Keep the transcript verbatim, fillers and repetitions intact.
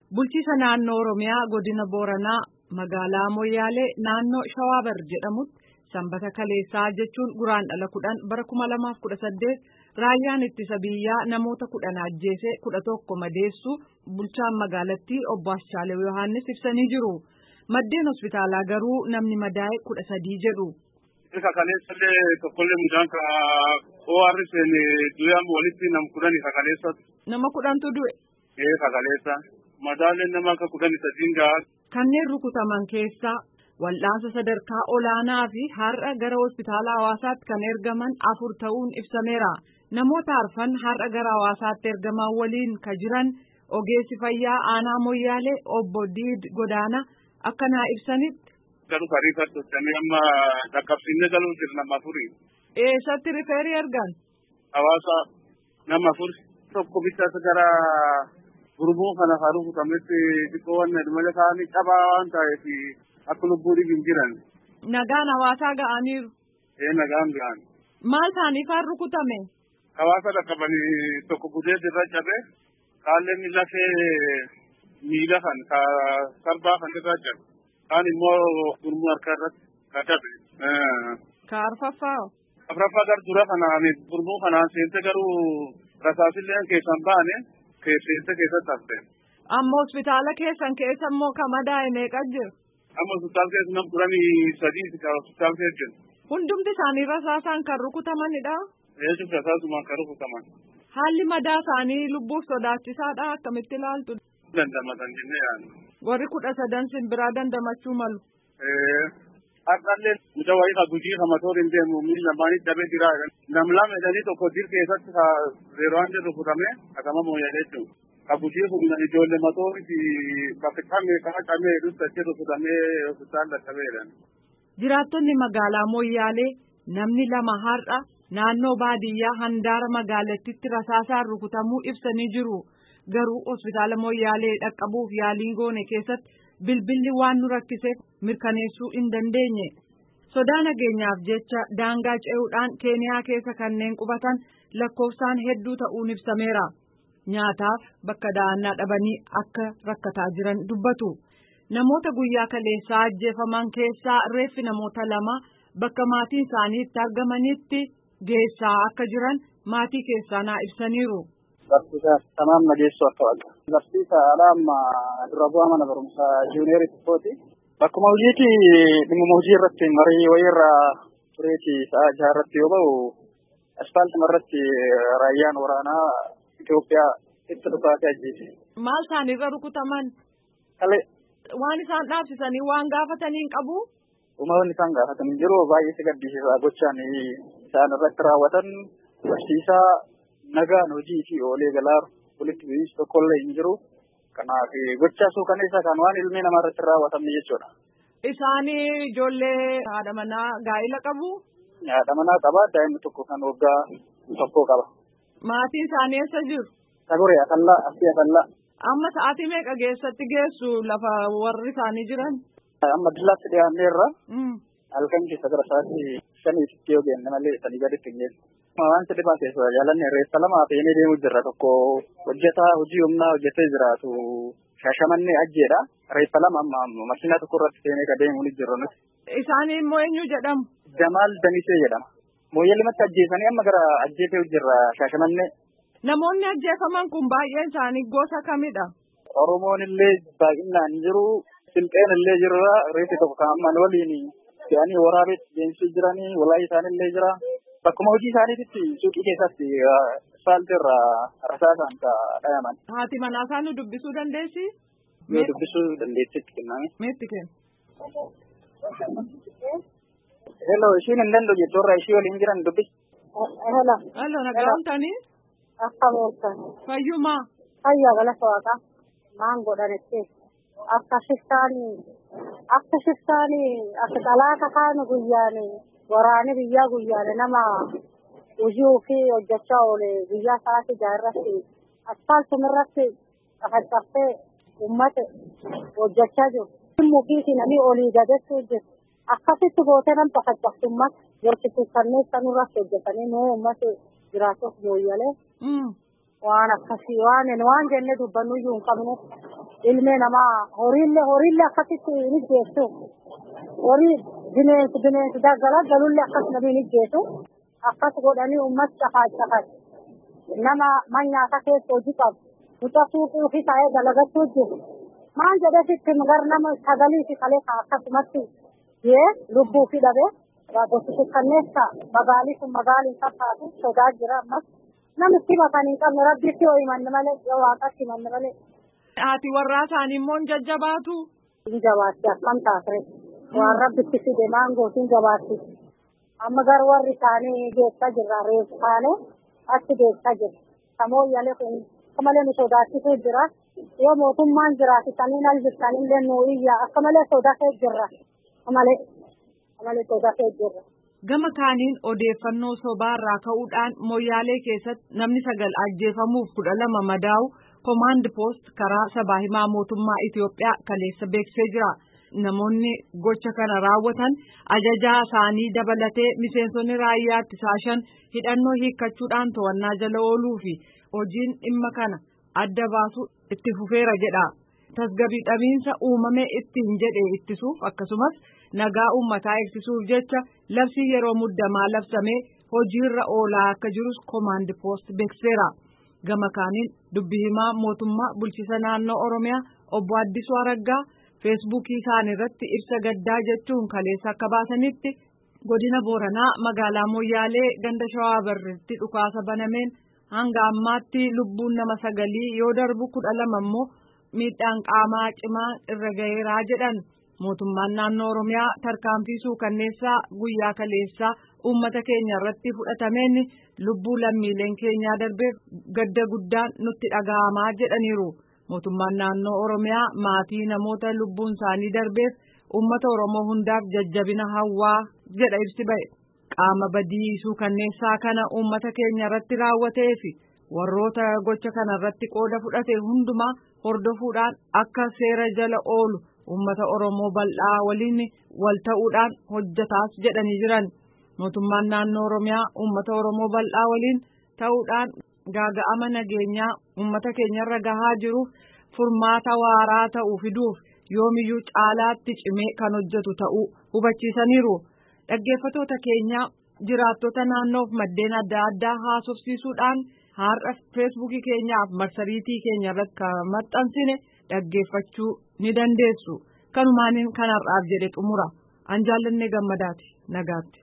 Bulchiisa naannoo Oromiyaa godina Booranaa magaalaa Moyyaalee naannoo Shawaabar jedhamutti sanbata kaleessaa jechuun guraandhala kudhan bara kuma lamaaf kudha saddeet raayyaan ittisa biyyaa namoota kudhan ajjeesee kudha tokko madeessu bulchaan magaalattii obbo Ashaalew Yohaannis ibsanii jiru. Maddeen hospitaalaa garuu namni madaa'e kudha sadii jedhu. Isa kaleessallee tokkollee mucaan ka O R S'n du'aan walitti nam kudhani ka kaleessa. Nama kudhantu du'e. Ee ka kaleessa. Madaaleen nama akka kudhani sadiin gahaa. Kanneen rukutaman keessaa wal'aansa sadarkaa olaanaa fi har'a gara hospitaala Hawaasaatti kan ergaman afur ta'uun ibsameera. Namoota arfan har'a gara Hawaasaatti ergaman waliin ka jiran ogeessi fayyaa aanaa Moyyaalee obbo Diid Godaana akkanaa ibsanitti. Garuu kariifatti hojjannee amma dhaqqabsiisnee galuu jirra nama afuri. Eessatti rifeerii ergan? Hawaasa nama afuri. Tokko bichaas gara gurmuu kana haa rukutametti xiqqoo wanna malee kaanii cabaa waan ta'eef akka lubbuu dhibiin jiran. Nagaan Hawaasaa ga'aniiru. Ee nagaan ga'an. Maal isaaniif haa rukutame? Hawaasa dhaqqabanii tokko gudee irra cabe kaalleen lafee miila kan ka sarbaa kan irra cabe kaan immoo gurmuu harkaa irratti ka cabe. Ka arfaffaa? Afraffaa gar dura kanaan gurmuu kanaan seente garuu rasaasillee keessan baane seente keessatti hafte. Amma hospitaala keessan keessa immoo ka madaa'e meeqa jiru? Amma hospitaala keessa nam turanii sadii ka hospitaala keessa jiru. Hundumti isaanii rasaasaan kan rukutamanidha? Eessuuf rasaasumaan kan rukutaman. Haalli madaa isaanii lubbuuf sodaachisaadha akkamitti ilaaltu? Dandamatan jennee yaadna. Warri kudha sadan simbiraa dandamachuu malu. Har'allee mucaa wayii ka gujii ka matoor hin deemu miila lamaanii dhabee jira. Nam lama jedhanii tokko dir keessatti ka zeerowaan jirru fudhame akkama Moyyaalee jechuudha. Ka gujii humna ijoollee matoorii fi bakka camee ka haqamee dhusta jirru fudhamee hospitaala dhaqqabeedha. Jiraattonni magaalaa Moyyaalee namni lama har'a naannoo baadiyyaa handaara magaalattiitti rasaasaan rukutamuu ibsanii jiru. Garuu hospitaala Moyyaalee dhaqqabuuf yaaliin goone keessatti bilbilli waan nu rakkiseef mirkaneessuu hin dandeenye. Sodaa nageenyaaf jecha daangaa ce'uudhaan Keeniyaa keessa kanneen qubatan lakkoofsaan hedduu ta'uun ibsameera. Nyaataaf bakka da'annaa dhabanii akka rakkataa jiran dubbatu. Namoota guyyaa kaleessaa ajjeefaman keessaa reeffi namoota lama bakka maatiin isaanii itti argamanitti geessaa akka jiran maatii keessaa naa ibsaniiru. Barsiisaa Tamaan Mageessoo akka wagga. Barsiisaa Alaamma dura bu'aa mana barumsaa Juuniyeerii Tikkooti. Bakkuma hojiitti dhimma hojii irratti marii wayirraa tureeti sa'a jaha irratti yoo ba'u asfaaltima irratti raayyaan waraanaa Itoophiyaa itti dhukaatee ajjeese. Maal isaanirra rukutaman? Kalee. Waan isaan dhaabsisanii waan gaafatanii hin qabu? Uummanni isaan gaafatanii jiru baay'ee si gaddisiisa gochaan isaan irratti raawwatan barsiisaa nagaan hojii fi oolee galaa walitti bu'iinsi tokkollee hin jiru. Kanaaf gochaa suukaneessaa kan waan ilmi namaa irratti raawwatamne jechuudha. Isaanii ijoollee haadha manaa gaa'ila qabu? Haadha manaa qaba. Daa'imni tokko kan waggaa tokkoo qaba. Maatiin isaanii eessa jiru? Saguree Afallaa, Asii Afallaa. Amma sa'aatii meeqa geessatti geessu lafa warri isaanii jiran? Amma dillaatti dhiyaanneerra. Halkan keessa gara sa'aatii shaniitti yoo geenne malee sanii gaditti hin geessu. Wanti dhibaa keessa jaalanne reeffa lama fe'inee deemuu jirra. Tokko hojjetaa hojii humnaa hojjetee jiraatu Shaashamannee ajjeedha. Reeffa lama amma makiinaa tokko irratti fe'inee ka deemuu ni jirra nuti. Isaanii immoo eenyu jedhamu? Jamaal Damisee jedhama. Mooyyaalimatti ajjeesanii amma gara ajjeefee jirra Shaashamannee. Namoonni ajjeefaman kun baay'een isaanii gosa kamidha? Oromoon illee baay'inaan jiru. Silxeen illee jirra. Reeffi tokko kan ammaan waliin fe'anii waraabeetti deemsuu jiranii. Walaayi isaanii illee jira. Bakkuma hojii isaaniitti suuqii keessatti asfaaltii irraa rasaasaan ka dhayaman. Haati manaa isaan nu dubbisuu dandeessi? Yoo dubbisuu dandeessitti kenname. Meetti kenna? Hello, ishiin hin danda'u jechuudha. Ishii waliin jiran dubbis. Hello. Hello, nagaamtanii? Akkameessa. Fayyumaa? Fayyaa galata waaqa. Maan godhanetti. Akka shiftaanii akka shiftaanii akka xalaata kaanu guyyaani waraani biyyaa guyyaani nama hojii ofii hojjechaa oole biyyaa sa'aatii jaha irratti asfaaltuma irratti qafacaftee uummata hojjechaa jiru. Mukiitii namni olii gadeetti hojjetu. Akkasitti gootee nam qafacaftu uummata gorsituu kanneen sanurratti hojjetanii nuu uummata jiraatuuf Moyyaalee. waan akkasii waan waan jenne dubbannu iyyuu hin qabnu ilmi namaa horiillee horiillee akkasitti ni geessu horii bineensi bineensi daggala galullee akkas nabii ni geessu akkas godhanii uummat cafaa cafaa nama manyaata keessa hojii qabu muka suuquu fi taa'ee dalagachuu jiru maan jedhee sitti gar nama sagalii fi kalee akkasumatti yee lubbuu fi dhabee gosti kanneessa magaalii kun magaaliin fakkaatu sodaa jira ammas namitti makanii qabne rabbitti yoo himanne malee yoo waaqatti himanne malee. Haati warraa isaanii immoo hin jajjabaatu. Hin jabaatti akkam taasire waan rabbitti fide maangootiin jabaatti amma gar warri isaanii geessaa jirra reefu taane achi geessaa jira samoo yalee kun malee nu sodaachisuu jira yoo mootummaan jiraatanii al jirtan illee nuu iyyaa akka malee sodaatee jirra malee malee sodaatee jirra. Gama kaaniin odeeffannoo sobaarraa ka'uudhaan Moyyaalee keessatti namni sagal ajjeefamuuf kudha lama madaa'u Command Post karaa sabaa himaa mootummaa Itiyoophiyaa kaleessa beeksisee jira. Namoonni gocha kana raawwatan ajajaa isaanii dabalatee miseensonni raayyaa ittisaa shan hidhannoo hiikkachuudhaan to'annaa jala ooluu fi hojiin dhimma kana adda baasu itti fufeera jedha. Tasgabbii dhabiinsa uumame ittiin jedhe ittisuuf akkasumas nagaa uummataa eegsisuuf jecha labsii yeroo muddamaa labsamee hojiirra oolaa akka jirus Command Post beeksiseera. Gama kaaniin dubbii himaa mootummaa bulchiisa naannoo Oromiyaa obbo Addisuu Araggaa feesbuukii isaanii irratti ibsa gaddaa jechuun kaleessa akka baasanitti godina Booranaa magaalaa Moyyaalee ganda Shawaa Barreetti dhukaasa banameen hanga ammaatti lubbuun nama sagalii yoo darbu kudha lama immoo miidhaan qaamaa cimaa irra ga'eeraa jedhan. Mootummaan naannoo Oromiyaa tarkaanfii suukanneessaa guyyaa kaleessaa uummata keenya irratti fudhatameen lubbuu lammiileen keenyaa darbeef gadda guddaan nutti dhaga'amaa jedhaniiru. Mootummaan naannoo Oromiyaa maatii namoota lubbuun isaanii darbeef uummata Oromoo hundaaf jajjabina hawwaa jedha ibsi ba'e. Qaama badii suukanneessaa kana uummata keenya irratti raawwatee fi warroota gocha kana irratti qooda fudhate hundumaa hordofuudhaan akka seera jala oolu uummata Oromoo bal'aa waliin wal ta'uudhaan hojjetaas jedhanii jiran. Mootummaan naannoo Oromiyaa uummata Oromoo bal'aa waliin ta'uudhaan gaaga'ama nageenyaa uummata keenyarra gahaa jiruuf furmaata waaraa ta'uu fiduuf yoomiyyuu caalaatti cimee kan hojjetu ta'uu hubachiisaniiru. Dhaggeeffatoota keenya jiraattota naannoof maddeen adda addaa haasofsiisuudhaan har'a feesbuukii keenyaaf marsariitii keenya irratti kan maxxansine dhaggeeffachuu ni dandeessu. Kanumaaniin kanarraaf jedhe xumura. An jaallanne gammadaati nagaatti.